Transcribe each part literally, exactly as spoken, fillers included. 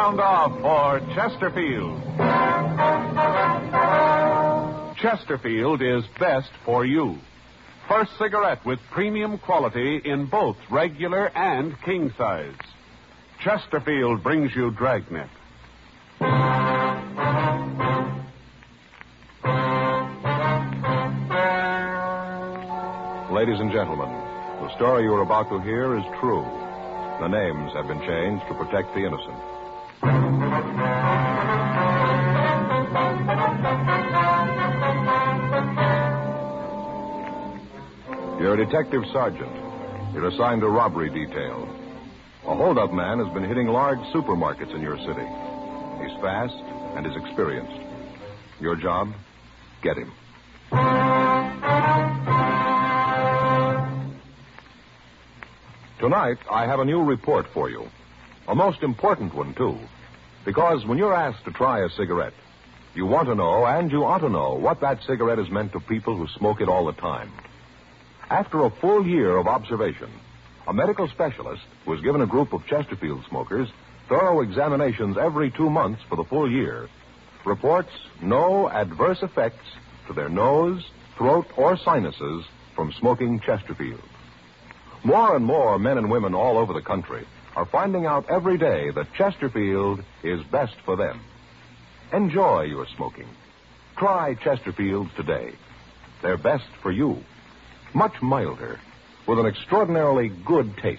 sound off for Chesterfield. Chesterfield is best for you. First cigarette with premium quality in both regular and king size. Chesterfield brings you Dragnet. Ladies and gentlemen, the story you are about to hear is true. The names have been changed to protect the innocent. You're a detective sergeant. You're assigned a robbery detail. A hold-up man has been hitting large supermarkets in your city. He's fast and is experienced. Your job? Get him. Tonight, I have a new report for you. A most important one, too. Because when you're asked to try a cigarette, you want to know, and you ought to know, what that cigarette has meant to people who smoke it all the time. After a full year of observation, a medical specialist who has given a group of Chesterfield smokers thorough examinations every two months for the full year reports no adverse effects to their nose, throat, or sinuses from smoking Chesterfield. More and more men and women all over the country are finding out every day that Chesterfield is best for them. Enjoy your smoking. Try Chesterfields today. They're best for you. Much milder, with an extraordinarily good taste.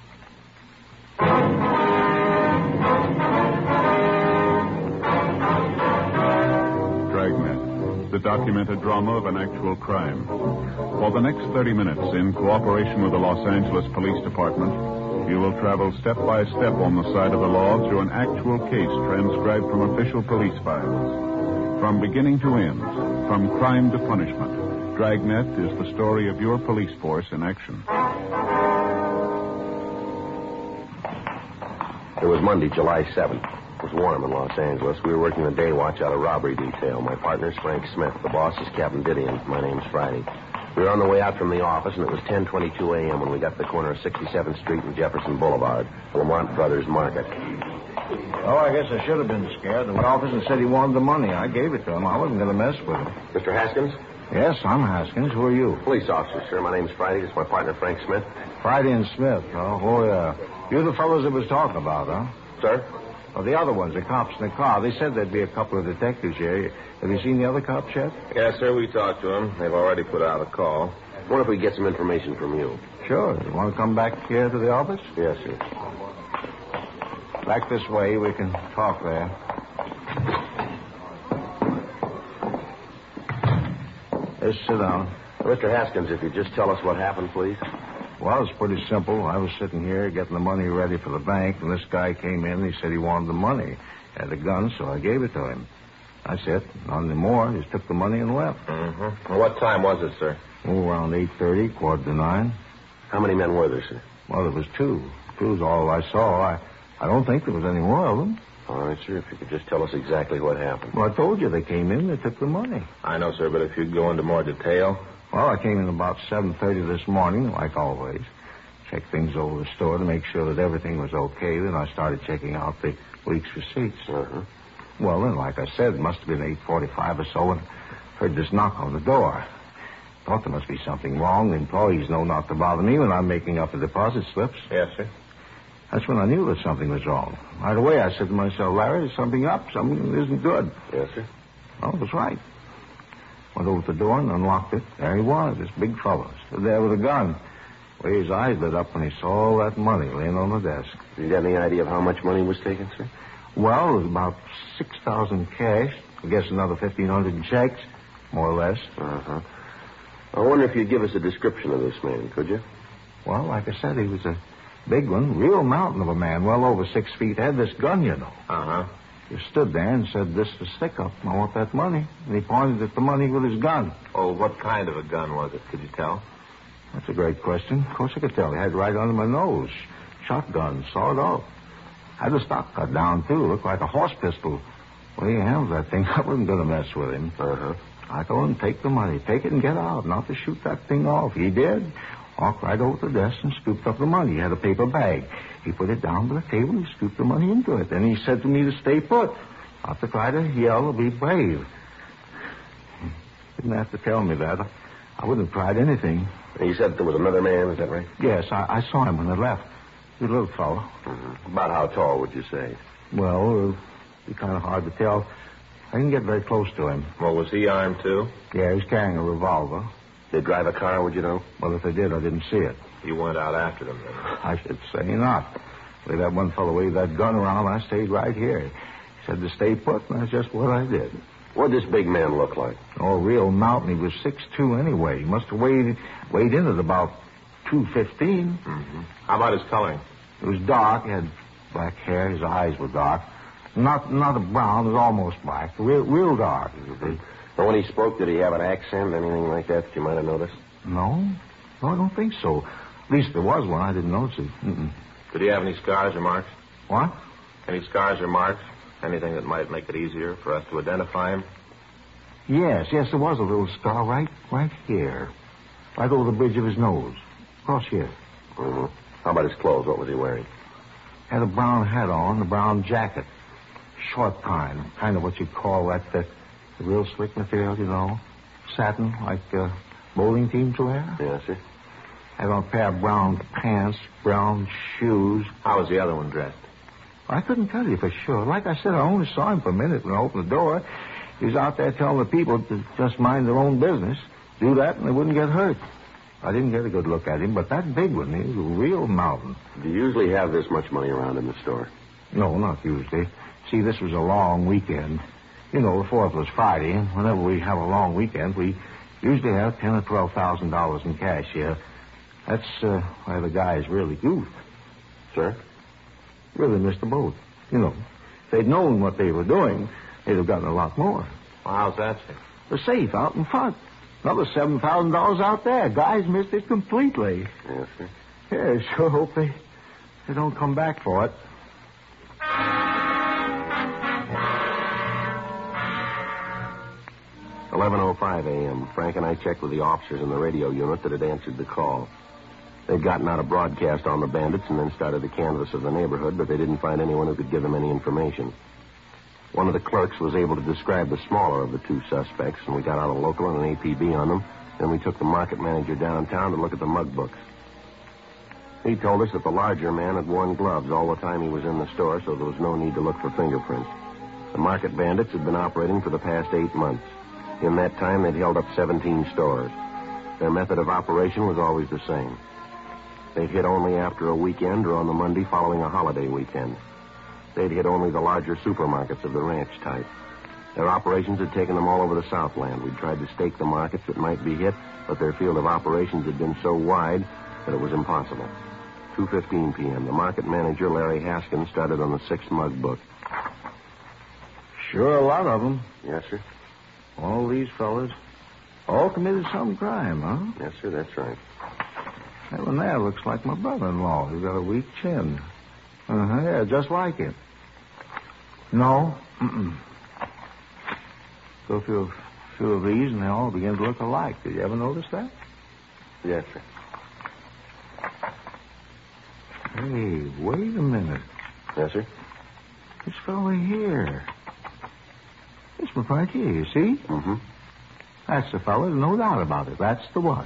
Dragnet, the documented drama of an actual crime. For the next thirty minutes, in cooperation with the Los Angeles Police Department, you will travel step by step on the side of the law through an actual case transcribed from official police files. From beginning to end, from crime to punishment, Dragnet is the story of your police force in action. It was Monday, July seventh. It was warm in Los Angeles. We were working the day watch out of robbery detail. My partner's Frank Smith. The boss is Captain Didion. My name's Friday. We were on the way out from the office, and it was ten twenty-two a.m. when we got to the corner of sixty-seventh Street and Jefferson Boulevard, Lamont Brothers Market. Oh, I guess I should have been scared. The officer said he wanted the money. I gave it to him. I wasn't going to mess with him. Mister Haskins? Yes, I'm Haskins. Who are you? Police officer, sir. My name's Friday. This is my partner, Frank Smith. Friday and Smith. Oh, oh yeah. You're the fellows that was talking about, huh? Sir? Oh, the other ones, the cops in the car. They said there'd be a couple of detectives here. Have you seen the other cops yet? Yes, sir. We talked to them. They've already put out a call. I wonder if we get some information from you. Sure. You want to come back here to the office? Yes, sir. Back this way. We can talk there. Just sit down. Mister Haskins, if you'd just tell us what happened, please. Well, it's pretty simple. I was sitting here getting the money ready for the bank, and this guy came in and he said he wanted the money. He had a gun, so I gave it to him. That's it. Not anymore. He just took the money and left. Mm-hmm. Well, what time was it, sir? Oh, around eight thirty, quarter to nine. How many men were there, sir? Well, there was two. Two's all I saw. I, I don't think there was any more of them. All right, sir. If you could just tell us exactly what happened. Well, I told you they came in. They took the money. I know, sir, but if you'd go into more detail. Well, I came in about seven thirty this morning, like always. Checked things over the store to make sure that everything was okay. Then I started checking out the week's receipts. Uh-huh. Well, then, like I said, it must have been eight forty-five or so, and heard this knock on the door. Thought there must be something wrong. The employees know not to bother me when I'm making up the deposit slips. Yes, sir. That's when I knew that something was wrong. Right away, I said to myself, Larry, there's something up. Something isn't good. Yes, sir. Well, it was right. Went over to the door and unlocked it. There he was, this big fellow, stood there with a gun. Well, his eyes lit up when he saw all that money laying on the desk. You got any idea of how much money was taken, sir? Well, it was about six thousand cash. I guess another fifteen hundred in checks, more or less. Uh-huh. I wonder if you'd give us a description of this man, could you? Well, like I said, he was a big one, real mountain of a man, well over six feet. Had this gun, you know. Uh-huh. He stood there and said, "This is stick up. I want that money." And he pointed at the money with his gun. Oh, what kind of a gun was it? Could you tell? That's a great question. Of course I could tell. He had it right under my nose. Shotgun, sawed off. Had the stock cut down, too. Looked like a horse pistol. Well, he handled that thing. I wasn't going to mess with him. Uh-huh. I told him, take the money. Take it and get out. Not to shoot that thing off. He did. Walked right over to the desk and scooped up the money. He had a paper bag. He put it down by the table and scooped the money into it. Then he said to me to stay put. Not to try to yell or be brave. Didn't have to tell me that. I wouldn't have tried anything. He said there was another man, is that right? Yes, I, I saw him when I left. He's a little fellow. Mm-hmm. About how tall would you say? Well, it'd be kind of hard to tell. I didn't get very close to him. Well, was he armed, too? Yeah, he was carrying a revolver. They drive a car, would you know? Well, if they did, I didn't see it. You went out after them, then? I should say not. With that one fellow waved that gun around, I stayed right here. He said to stay put, and that's just what I did. What'd this big man look like? Oh, real mountain. He was six two anyway. He must have weighed, weighed in at about two fifteen. Mm-hmm. How about his coloring? It was dark. He had black hair. His eyes were dark. Not not a brown. It was almost black. Real, real dark. Mm-hmm. But when he spoke, did he have an accent, anything like that that you might have noticed? No. No, I don't think so. At least there was one. I didn't notice it. Mm-mm. Did he have any scars or marks? What? Any scars or marks? Anything that might make it easier for us to identify him? Yes, yes, there was a little scar right right here. Right over the bridge of his nose. Across here. Mm-hmm. How about his clothes? What was he wearing? Had a brown hat on, a brown jacket. Short kind. Kind of what you'd call that, that the real slick material, you know. Satin, like uh, bowling teams wear. Yes, sir. Had on a pair of brown pants, brown shoes. How was the other one dressed? I couldn't tell you for sure. Like I said, I only saw him for a minute when I opened the door. He was out there telling the people to just mind their own business. Do that and they wouldn't get hurt. I didn't get a good look at him, but that big one, he was a real mountain. Do you usually have this much money around in the store? No, not usually. See, this was a long weekend. You know, the fourth was Friday, and whenever we have a long weekend, we usually have ten or twelve thousand dollars in cash here. That's uh, why the guys really goofed. Sir? Really missed the boat. You know, if they'd known what they were doing, they'd have gotten a lot more. Well, how's that, sir? The safe out in front. Another seven thousand dollars out there. Guys missed it completely. Yes, sir. Yeah, sure hope they, they don't come back for it. eleven oh five a.m. Frank and I checked with the officers in the radio unit that had answered the call. They'd gotten out a broadcast on the bandits and then started a canvass of the neighborhood, but they didn't find anyone who could give them any information. One of the clerks was able to describe the smaller of the two suspects, and we got out a local and an A P B on them. Then we took the market manager downtown to look at the mug books. He told us that the larger man had worn gloves all the time he was in the store, so there was no need to look for fingerprints. The market bandits had been operating for the past eight months. In that time, they'd held up seventeen stores. Their method of operation was always the same. They'd hit only after a weekend or on the Monday following a holiday weekend. They'd hit only the larger supermarkets of the ranch type. Their operations had taken them all over the Southland. We'd tried to stake the markets that might be hit, but their field of operations had been so wide that it was impossible. two fifteen p.m. The market manager, Larry Haskins, started on the sixth mug book. Sure, a lot of them. Yes, sir. All these fellas. All committed some crime, huh? Yes, sir, that's right. That one there looks like my brother-in-law. He's got a weak chin. Uh-huh, yeah, just like him. No. Mm-mm. Go through a few of these, and they all begin to look alike. Did you ever notice that? Yes, sir. Hey, wait a minute. Yes, sir? This fellow here. This one right here, you see? Mm-hmm. That's the fellow, no doubt about it. That's the one.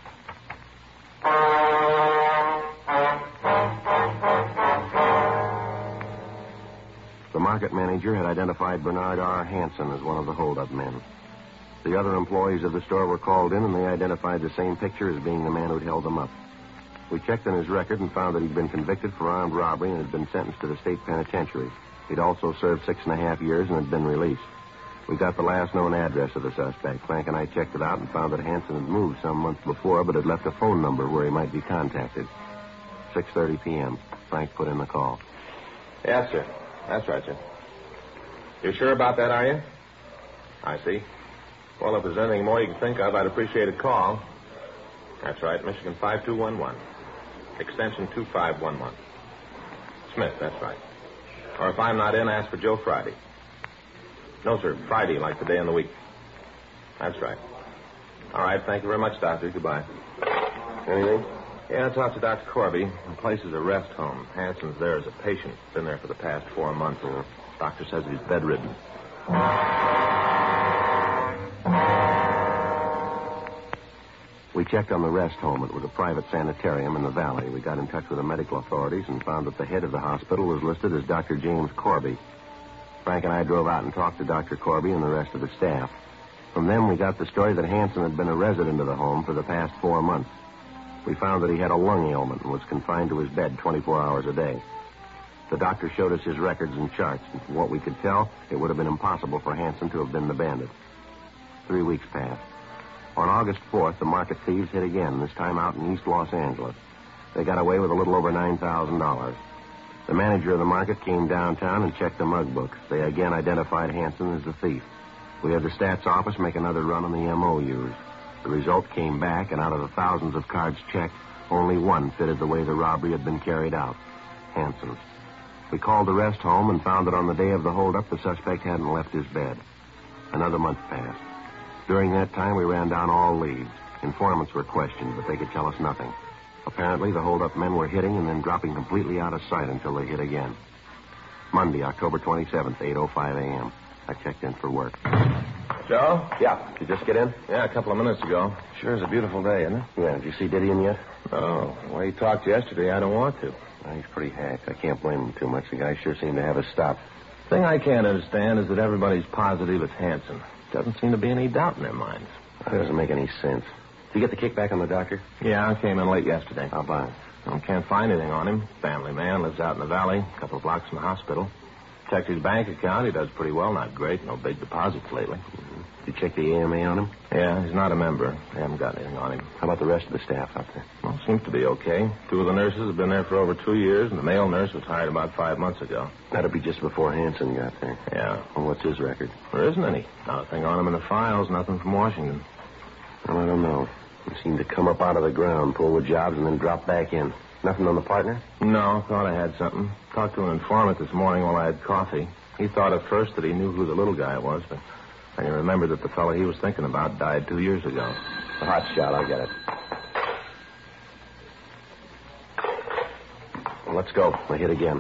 The market manager had identified Bernard R. Hanson as one of the holdup men. The other employees of the store were called in, and they identified the same picture as being the man who'd held them up. We checked in his record and found that he'd been convicted for armed robbery and had been sentenced to the state penitentiary. He'd also served six and a half years and had been released. We got the last known address of the suspect. Frank and I checked it out and found that Hanson had moved some months before, but had left a phone number where he might be contacted. six thirty p.m. Frank put in the call. Yes, sir. That's right, sir. You sure about that, are you? I see. Well, if there's anything more you can think of, I'd appreciate a call. That's right, Michigan five two one one. Extension two five one one. Smith, that's right. Or if I'm not in, ask for Joe Friday. No, sir, Friday, like the day in the week. That's right. All right, thank you very much, Doctor. Goodbye. Anything? Yeah, I talked to Doctor Corby. The place is a rest home. Hanson's there as a patient. Been there for the past four months. The doctor says he's bedridden. We checked on the rest home. It was a private sanitarium in the valley. We got in touch with the medical authorities and found that the head of the hospital was listed as Doctor James Corby. Frank and I drove out and talked to Doctor Corby and the rest of the staff. From them, we got the story that Hanson had been a resident of the home for the past four months. We found that he had a lung ailment and was confined to his bed twenty-four hours a day. The doctor showed us his records and charts, and from what we could tell, it would have been impossible for Hanson to have been the bandit. Three weeks passed. On August fourth, the market thieves hit again, this time out in East Los Angeles. They got away with a little over nine thousand dollars. The manager of the market came downtown and checked the mug books. They again identified Hanson as the thief. We had the stats office make another run on the M O Us. The result came back, and out of the thousands of cards checked, only one fitted the way the robbery had been carried out. Hanson's. We called the rest home and found that on the day of the holdup, the suspect hadn't left his bed. Another month passed. During that time, we ran down all leads. Informants were questioned, but they could tell us nothing. Apparently, the holdup men were hitting and then dropping completely out of sight until they hit again. Monday, October twenty-seventh, eight oh five a.m. I checked in for work. Joe? Yeah. Did you just get in? Yeah, a couple of minutes ago. Sure is a beautiful day, isn't it? Yeah. Did you see Didion yet? No. The way he talked yesterday, I don't want to. Well, he's pretty hacked. I can't blame him too much. The guy sure seemed to have us stopped. The thing I can't understand is that everybody's positive it's Hanson. Doesn't seem to be any doubt in their minds. That doesn't make any sense. Did you get the kickback on the doctor? Yeah, I came in late yesterday. How about it? I can't find anything on him. Family man, lives out in the valley, a couple of blocks from the hospital. Checked his bank account. He does pretty well, not great. No big deposits lately. Mm-hmm. Did you check the A M A on him? Yeah, he's not a member. They haven't got anything on him. How about the rest of the staff out there? Well, seems to be okay. Two of the nurses have been there for over two years, and the male nurse was hired about five months ago. That'll be just before Hanson got there. Yeah. Well, what's his record? There isn't any. Not a thing on him in the files, nothing from Washington. Well, I don't know. He seemed to come up out of the ground, pull the jobs, and then drop back in. Nothing on the partner? No, thought I had something. Talked to an informant this morning while I had coffee. He thought at first that he knew who the little guy was, but then he remembered that the fellow he was thinking about died two years ago. A hot shot, I'll get it. Well, let's go. We'll hit again.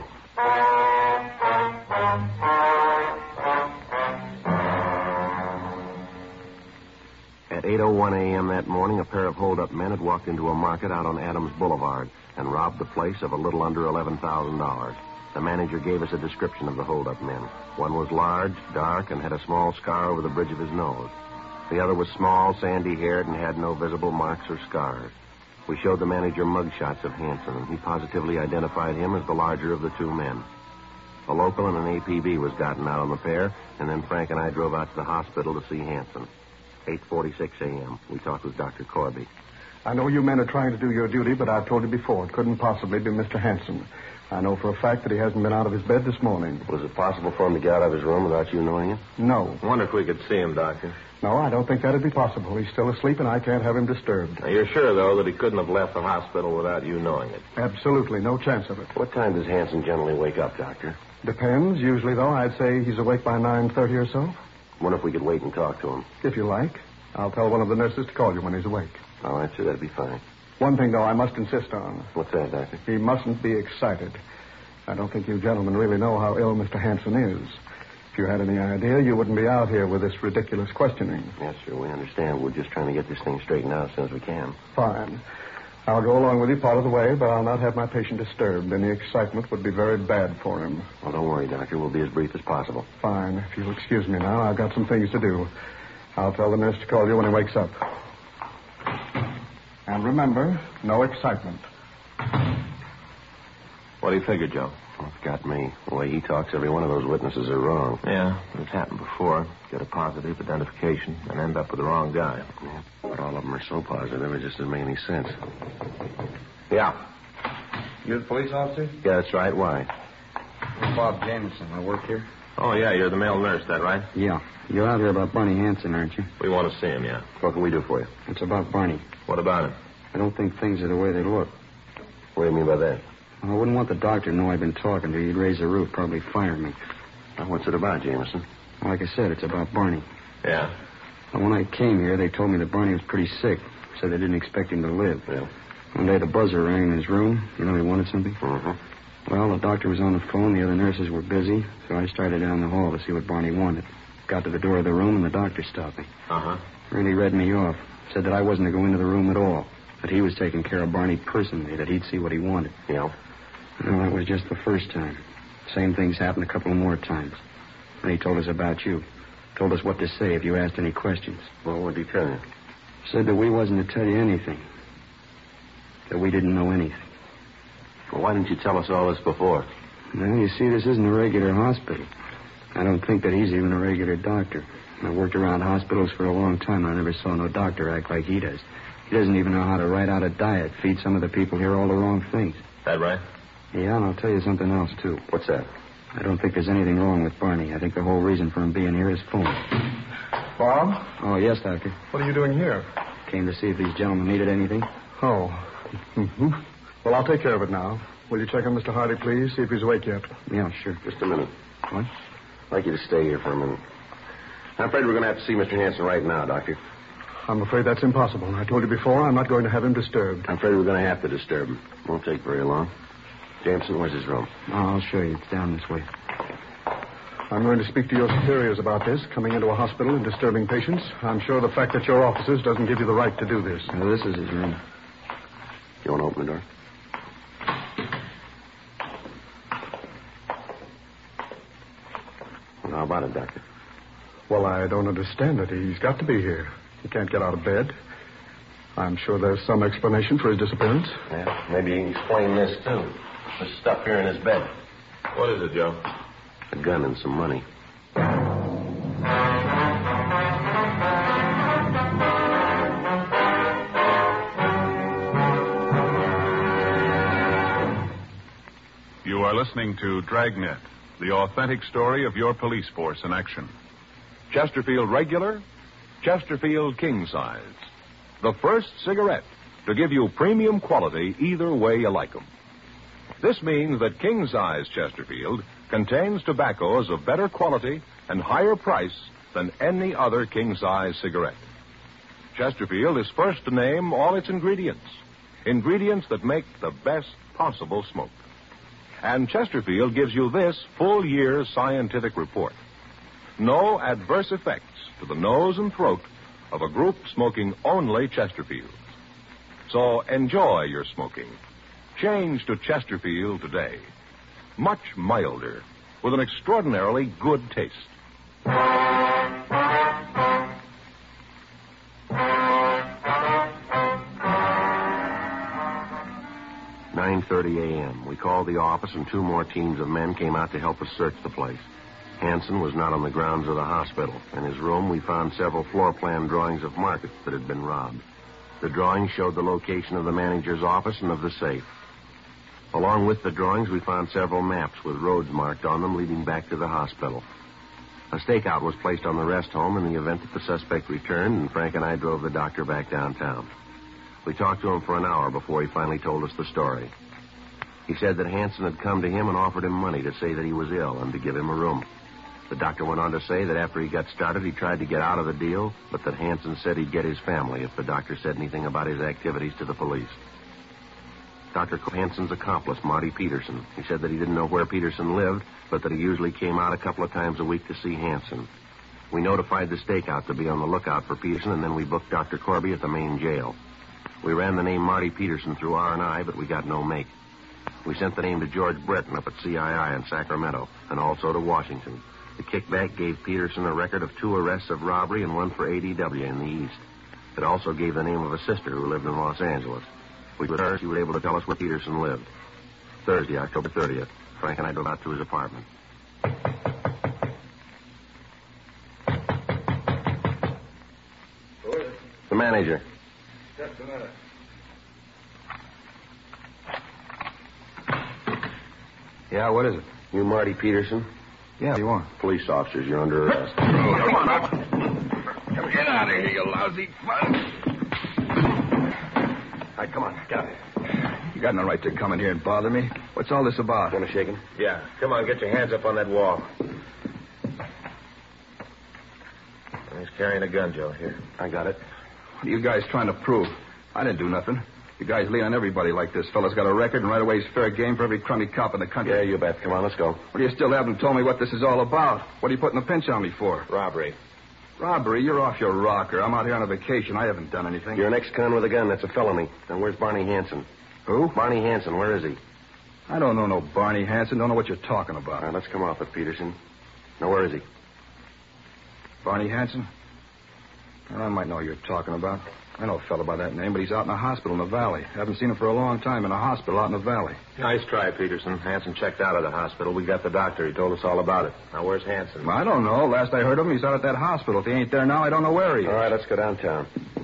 At eight oh one a.m. that morning, a pair of hold-up men had walked into a market out on Adams Boulevard and robbed the place of a little under eleven thousand dollars. The manager gave us a description of the hold-up men. One was large, dark, and had a small scar over the bridge of his nose. The other was small, sandy-haired, and had no visible marks or scars. We showed the manager mugshots of Hanson, and he positively identified him as the larger of the two men. A local and an A P B was gotten out on the pair, and then Frank and I drove out to the hospital to see Hanson. eight forty-six a.m. We talked with Doctor Corby. I know you men are trying to do your duty, but I've told you before, it couldn't possibly be Mister Hanson. I know for a fact that he hasn't been out of his bed this morning. Was it possible for him to get out of his room without you knowing it? No. Wonder if we could see him, Doctor. No, I don't think that'd be possible. He's still asleep, and I can't have him disturbed. Now, you're sure, though, that he couldn't have left the hospital without you knowing it? Absolutely, no chance of it. What time does Hanson generally wake up, Doctor? Depends. Usually, though, I'd say he's awake by nine thirty or so. Wonder if we could wait and talk to him. If you like. I'll tell one of the nurses to call you when he's awake. All right, sir, that'd be fine. One thing, though, I must insist on. What's that, Doctor? He mustn't be excited. I don't think you gentlemen really know how ill Mister Hanson is. If you had any idea, you wouldn't be out here with this ridiculous questioning. Yes, sir, we understand. We're just trying to get this thing straightened out as soon as we can. Fine. I'll go along with you part of the way, but I'll not have my patient disturbed. Any excitement would be very bad for him. Well, don't worry, Doctor. We'll be as brief as possible. Fine. If you'll excuse me now, I've got some things to do. I'll tell the nurse to call you when he wakes up. And remember, no excitement. What do you figure, Joe? Well, it's got me. The way he talks, every one of those witnesses are wrong. Yeah, it's happened before. Get a positive identification and end up with the wrong guy. Yeah, but all of them are so positive, it just doesn't make any sense. Yeah. You the police officer? Yeah, that's right. Why? I'm Bob Jameson. I work here. Oh, yeah, you're the male nurse, that right? Yeah. You're out here about Barney Hanson, aren't you? We want to see him, yeah. What can we do for you? It's about Barney. What about him? I don't think things are the way they look. What do you mean by that? I wouldn't want the doctor to know I've been talking to you. He'd raise the roof, probably fire me. Well, what's it about, Jameson? Like I said, it's about Barney. Yeah? And when I came here, they told me that Barney was pretty sick. Said they didn't expect him to live. Yeah. One day the buzzer rang in his room. You know he wanted something? Mm-hmm. Well, the doctor was on the phone. The other nurses were busy, so I started down the hall to see what Barney wanted. Got to the door of the room, and the doctor stopped me. Uh-huh. Really read me off. Said that I wasn't to go into the room at all. That he was taking care of Barney personally, that he'd see what he wanted. Yeah. Well, that was just the first time. Same things happened a couple more times. And he told us about you. Told us what to say if you asked any questions. Well, what did he tell you? Said that we wasn't to tell you anything. That we didn't know anything. Well, why didn't you tell us all this before? Well, you see, this isn't a regular hospital. I don't think that he's even a regular doctor. I worked around hospitals for a long time, and I never saw no doctor act like he does. He doesn't even know how to write out a diet, feed some of the people here all the wrong things. That right? Yeah, and I'll tell you something else, too. What's that? I don't think there's anything wrong with Barney. I think the whole reason for him being here is phony. Bob? Oh, yes, Doctor. What are you doing here? Came to see if these gentlemen needed anything. Oh. Mm-hmm. Well, I'll take care of it now. Will you check on Mister Hardy, please? See if he's awake yet. Yeah, sure. Just a minute. What? I'd like you to stay here for a minute. I'm afraid we're going to have to see Mister Hanson right now, Doctor. I'm afraid that's impossible. I told you before, I'm not going to have him disturbed. I'm afraid we're going to have to disturb him. Won't take very long. Jameson, where's his room? Oh, I'll show you. It's down this way. I'm going to speak to your superiors about this, coming into a hospital and disturbing patients. I'm sure the fact that you're officers doesn't give you the right to do this. Well, this is his room. You want to open the door? Well, how about it, Doctor? Well, I don't understand it. He's got to be here. He can't get out of bed. I'm sure there's some explanation for his disappearance. Yeah, maybe he can explain this, too. This stuff here in his bed. What is it, Joe? A gun and some money. You are listening to Dragnet, the authentic story of your police force in action. Chesterfield Regular, Chesterfield King Size. The first cigarette to give you premium quality either way you like 'em. This means that King Size Chesterfield contains tobaccos of better quality and higher price than any other King Size cigarette. Chesterfield is first to name all its ingredients, ingredients that make the best possible smoke. And Chesterfield gives you this full year's scientific report. No adverse effects to the nose and throat of a group smoking only Chesterfields. So enjoy your smoking. Change to Chesterfield today. Much milder, with an extraordinarily good taste. nine thirty a.m. We called the office, and two more teams of men came out to help us search the place. Hanson was not on the grounds of the hospital. In his room, we found several floor plan drawings of markets that had been robbed. The drawings showed the location of the manager's office and of the safe. Along with the drawings, we found several maps with roads marked on them leading back to the hospital. A stakeout was placed on the rest home in the event that the suspect returned, and Frank and I drove the doctor back downtown. We talked to him for an hour before he finally told us the story. He said that Hanson had come to him and offered him money to say that he was ill and to give him a room. The doctor went on to say that after he got started, he tried to get out of the deal, but that Hanson said he'd get his family if the doctor said anything about his activities to the police. Doctor Hanson's accomplice, Marty Peterson. He said that he didn't know where Peterson lived, but that he usually came out a couple of times a week to see Hanson. We notified the stakeout to be on the lookout for Peterson, and then we booked Doctor Corby at the main jail. We ran the name Marty Peterson through R and I, but we got no make. We sent the name to George Breton up at C I I in Sacramento, and also to Washington. The kickback gave Peterson a record of two arrests of robbery and one for A D W in the East. It also gave the name of a sister who lived in Los Angeles. We with her, she was able to tell us where Peterson lived. Thursday, October thirtieth, Frank and I drove out to his apartment. Who is it? The manager. Just a minute. Yeah, what is it? You Marty Peterson? Yeah, you are. Police officers, you're under arrest. Come on up. Come get out of here, you lousy fun. All right, come on, get out of here. You got no right to come in here and bother me. What's all this about? Want to shake him? Yeah, come on, get your hands up on that wall. He's carrying a gun, Joe. Here. I got it. What are you guys trying to prove? I didn't do nothing. You guys lean on everybody like this. Fella's got a record, and right away he's fair game for every crummy cop in the country. Yeah, you bet. Come on, let's go. But you still haven't told me what this is all about. What are you putting the pinch on me for? Robbery. Robbery? You're off your rocker. I'm out here on a vacation. I haven't done anything. You're an ex-con with a gun. That's a felony. Now, where's Barney Hanson? Who? Barney Hanson. Where is he? I don't know no Barney Hanson. Don't know what you're talking about. All right, let's come off it, Peterson. Now, where is he? Barney Hanson? Well, I might know what you're talking about. I know a fellow by that name, but he's out in a hospital in the valley. Haven't seen him for a long time in a hospital out in the valley. Nice try, Peterson. Hanson checked out of the hospital. We got the doctor. He told us all about it. Now, where's Hanson? Well, I don't know. Last I heard of him, he's out at that hospital. If he ain't there now, I don't know where he is. All right, let's go downtown.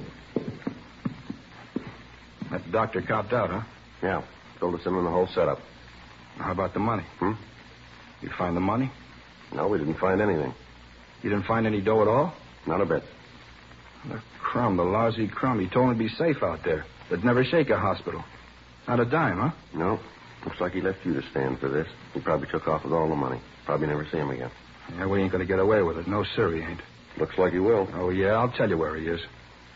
That doctor copped out, huh? Yeah. Told us him in the whole setup. How about the money? Hmm? You find the money? No, we didn't find anything. You didn't find any dough at all? Not a bit. The crumb, the lousy crumb. He told me to be safe out there. They'd never shake a hospital. Not a dime, huh? No. Looks like he left you to stand for this. He probably took off with all the money. Probably never see him again. Yeah, we ain't going to get away with it. No, sir, he ain't. Looks like he will. Oh, yeah, I'll tell you where he is.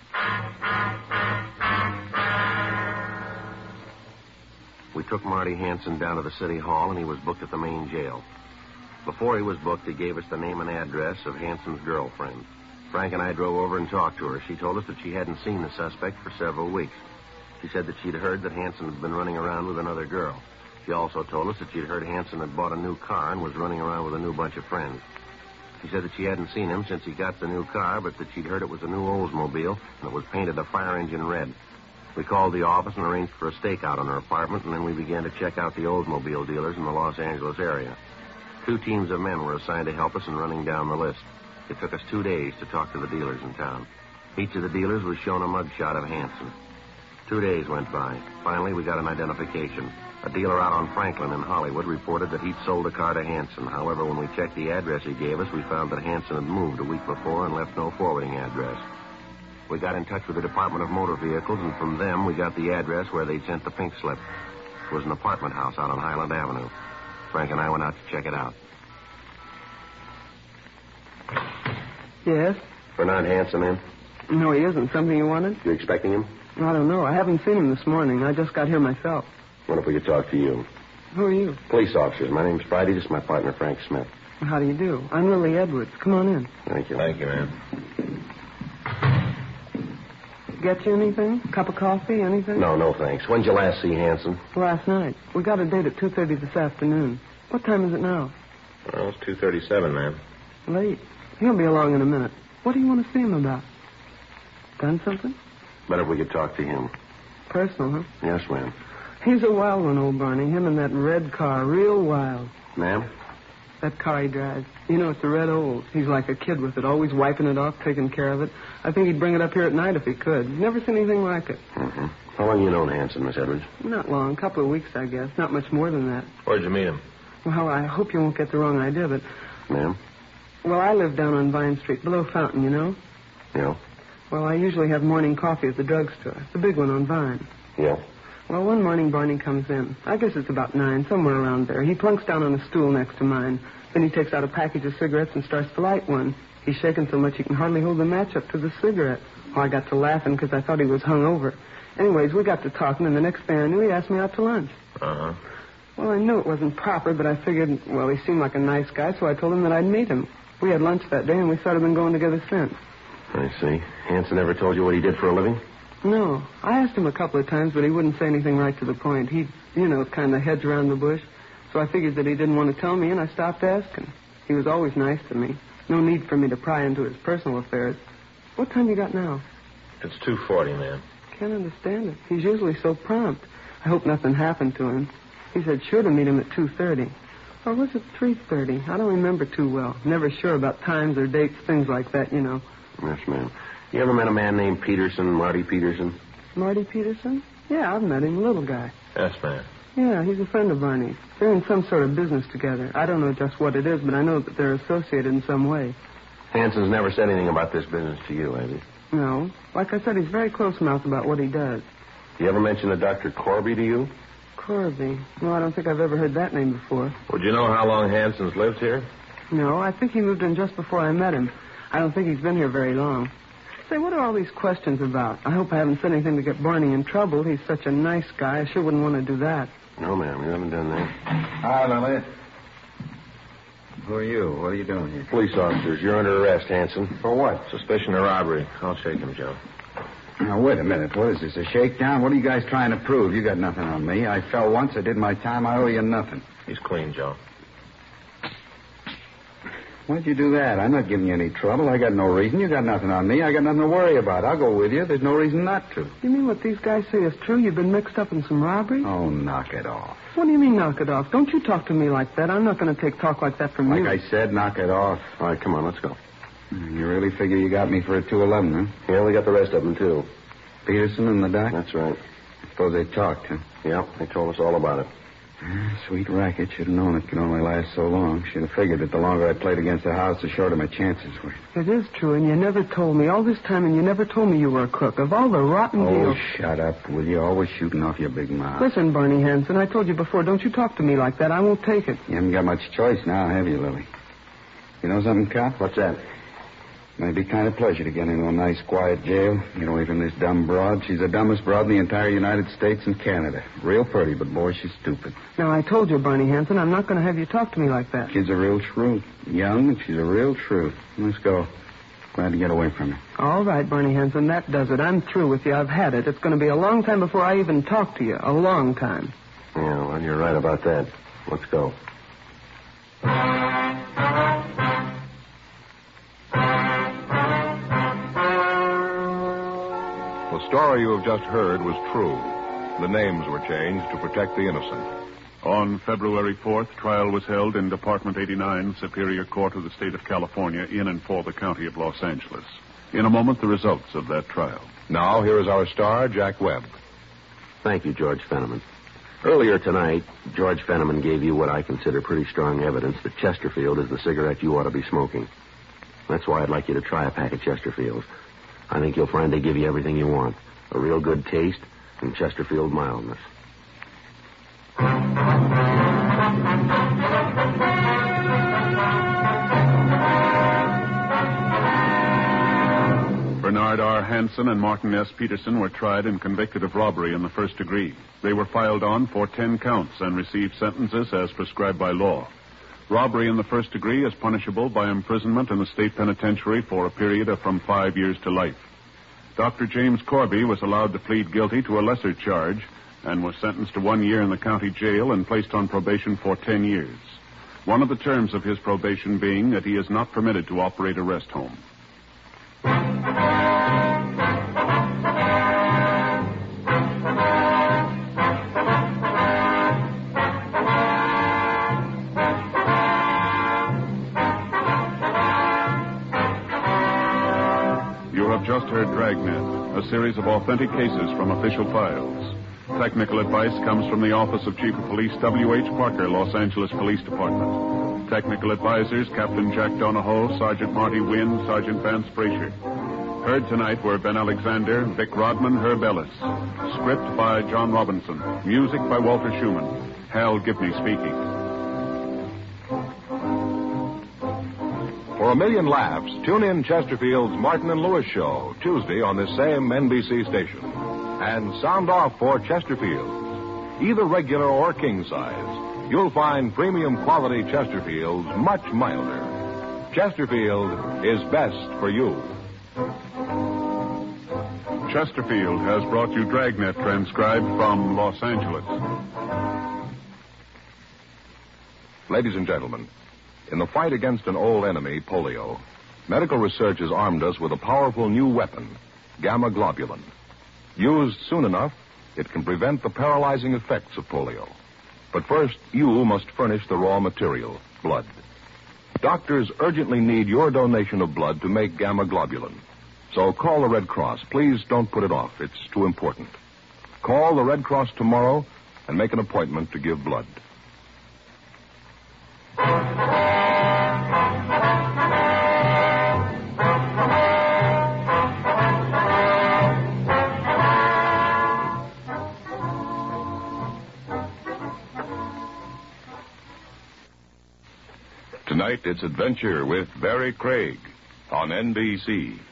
We took Marty Hanson down to the city hall, and he was booked at the main jail. Before he was booked, he gave us the name and address of Hanson's girlfriend. Frank and I drove over and talked to her. She told us that she hadn't seen the suspect for several weeks. She said that she'd heard that Hanson had been running around with another girl. She also told us that she'd heard Hanson had bought a new car and was running around with a new bunch of friends. She said that she hadn't seen him since he got the new car, but that she'd heard it was a new Oldsmobile and it was painted a fire engine red. We called the office and arranged for a stakeout on her apartment, and then we began to check out the Oldsmobile dealers in the Los Angeles area. Two teams of men were assigned to help us in running down the list. It took us two days to talk to the dealers in town. Each of the dealers was shown a mugshot of Hanson. Two days went by. Finally, we got an identification. A dealer out on Franklin in Hollywood reported that he'd sold a car to Hanson. However, when we checked the address he gave us, we found that Hanson had moved a week before and left no forwarding address. We got in touch with the Department of Motor Vehicles, and from them we got the address where they'd sent the pink slip. It was an apartment house out on Highland Avenue. Frank and I went out to check it out. Yes? Bernard Hanson in? No, he isn't. Something you wanted? You expecting him? I don't know. I haven't seen him this morning. I just got here myself. What if we could talk to you? Who are you? Police officers. My name's Friday. This is my partner, Frank Smith. How do you do? I'm Lily Edwards. Come on in. Thank you. Thank you, man. Get you anything? Cup of coffee? Anything? No, no, thanks. When'd you last see Hanson? Last night. We got a date at two thirty this afternoon. What time is it now? Well, it's two thirty-seven, man. Late. He'll be along in a minute. What do you want to see him about? Done something? Better if we could talk to him. Personal, huh? Yes, ma'am. He's a wild one, old Barney. Him and that red car. Real wild. Ma'am? That car he drives. You know, it's a red Olds. He's like a kid with it, always wiping it off, taking care of it. I think he'd bring it up here at night if he could. Never seen anything like it. Mm-hmm. How long you known Hanson, Miss Edwards? Not long. A couple of weeks, I guess. Not much more than that. Where'd you meet him? Well, I hope you won't get the wrong idea, but... Ma'am? Well, I live down on Vine Street, below Fountain, you know? Yeah. Well, I usually have morning coffee at the drugstore. The big one on Vine. Yeah. Well, one morning Barney comes in. I guess it's about nine, somewhere around there. He plunks down on a stool next to mine. Then he takes out a package of cigarettes and starts to light one. He's shaking so much he can hardly hold the match up to the cigarette. Oh, I got to laughing because I thought he was hung over. Anyways, we got to talking, and the next thing I knew, he asked me out to lunch. Uh-huh. Well, I knew it wasn't proper, but I figured, well, he seemed like a nice guy, so I told him that I'd meet him. We had lunch that day, and we started been going together since. I see. Hanson ever told you what he did for a living? No. I asked him a couple of times, but he wouldn't say anything right to the point. He'd, you know, kind of hedge around the bush. So I figured that he didn't want to tell me, and I stopped asking. He was always nice to me. No need for me to pry into his personal affairs. What time you got now? It's two forty, man. Can't understand it. He's usually so prompt. I hope nothing happened to him. He said sure to meet him at two thirty. Or was it three thirty? I don't remember too well. Never sure about times or dates, things like that, you know. Yes, ma'am. You ever met a man named Peterson, Marty Peterson? Marty Peterson? Yeah, I've met him, little guy. Yes, man. Yeah, he's a friend of Barney's. They're in some sort of business together. I don't know just what it is, but I know that they're associated in some way. Hanson's never said anything about this business to you, has he? No. Like I said, he's very close-mouthed about what he does. You ever mention a Doctor Corby to you? Corby? No, I don't think I've ever heard that name before. Would you know how long Hanson's lived here? No, I think he moved in just before I met him. I don't think he's been here very long. Say, what are all these questions about? I hope I haven't said anything to get Barney in trouble. He's such a nice guy. I sure wouldn't want to do that. No, ma'am, you haven't done that. Hi, Lily. Who are you? What are you doing here? Police officers, you're under arrest, Hanson. For what? Suspicion of robbery. I'll shake him, Joe. Now, wait a minute. What is this, a shakedown? What are you guys trying to prove? You got nothing on me. I fell once. I did my time. I owe you nothing. He's clean, Joe. Why'd you do that? I'm not giving you any trouble. I got no reason. You got nothing on me. I got nothing to worry about. I'll go with you. There's no reason not to. You mean what these guys say is true? You've been mixed up in some robbery? Oh, knock it off. What do you mean, knock it off? Don't you talk to me like that. I'm not going to take talk like that from like you. Like I said, knock it off. All right, come on, let's go. You really figure you got me for a two eleven, huh? Yeah, we got the rest of them, too. Peterson and the doc? That's right. I suppose they talked, huh? Yeah, they told us all about it. Sweet racket. Should have known it could only last so long. Should have figured that the longer I played against the house, the shorter my chances were. It is true, and you never told me all this time, and you never told me you were a crook. Of all the rotten Oh, deals... shut up, will you? Always shooting off your big mouth. Listen, Barney Hanson, I told you before, don't you talk to me like that. I won't take it. You haven't got much choice now, have you, Lily? You know something, cop? What's that? Might be kind of pleasure to get into a nice, quiet jail. Get away from this dumb broad. She's the dumbest broad in the entire United States and Canada. Real pretty, but, boy, she's stupid. Now, I told you, Barney Hanson, I'm not going to have you talk to me like that. Kid's a real shrew. Young, and she's a real shrew. Let's go. Glad to get away from her. All right, Barney Hanson, that does it. I'm through with you. I've had it. It's going to be a long time before I even talk to you. A long time. Yeah, well, you're right about that. Let's go. The story you have just heard was true. The names were changed to protect the innocent. On February fourth, trial was held in Department eighty-nine, Superior Court of the State of California, in and for the County of Los Angeles. In a moment, the results of that trial. Now, here is our star, Jack Webb. Thank you, George Fenneman. Earlier tonight, George Fenneman gave you what I consider pretty strong evidence that Chesterfield is the cigarette you ought to be smoking. That's why I'd like you to try a pack of Chesterfields. I think you'll find they give you everything you want. A real good taste and Chesterfield mildness. Bernard R. Hanson and Martin S. Peterson were tried and convicted of robbery in the first degree. They were filed on for ten counts and received sentences as prescribed by law. Robbery in the first degree is punishable by imprisonment in the state penitentiary for a period of from five years to life. Doctor James Corby was allowed to plead guilty to a lesser charge and was sentenced to one year in the county jail and placed on probation for ten years. One of the terms of his probation being that he is not permitted to operate a rest home. Just heard Dragnet, a series of authentic cases from official files. Technical advice comes from the Office of Chief of Police W H Parker, Los Angeles Police Department. Technical advisors, Captain Jack Donahoe, Sergeant Marty Wynn, Sergeant Vance Frazier. Heard tonight were Ben Alexander, Vic Rodman, Herb Ellis. Script by John Robinson. Music by Walter Schumann. Hal Gibney speaking. For a million laughs, tune in Chesterfield's Martin and Lewis Show, Tuesday on this same N B C station. And sound off for Chesterfields. Either regular or king size, you'll find premium quality Chesterfields much milder. Chesterfield is best for you. Chesterfield has brought you Dragnet, transcribed from Los Angeles. Ladies and gentlemen, in the fight against an old enemy, polio, medical research has armed us with a powerful new weapon, gamma globulin. Used soon enough, it can prevent the paralyzing effects of polio. But first, you must furnish the raw material, blood. Doctors urgently need your donation of blood to make gamma globulin. So call the Red Cross. Please don't put it off. It's too important. Call the Red Cross tomorrow and make an appointment to give blood. Tonight, it's Adventure with Barry Craig on N B C.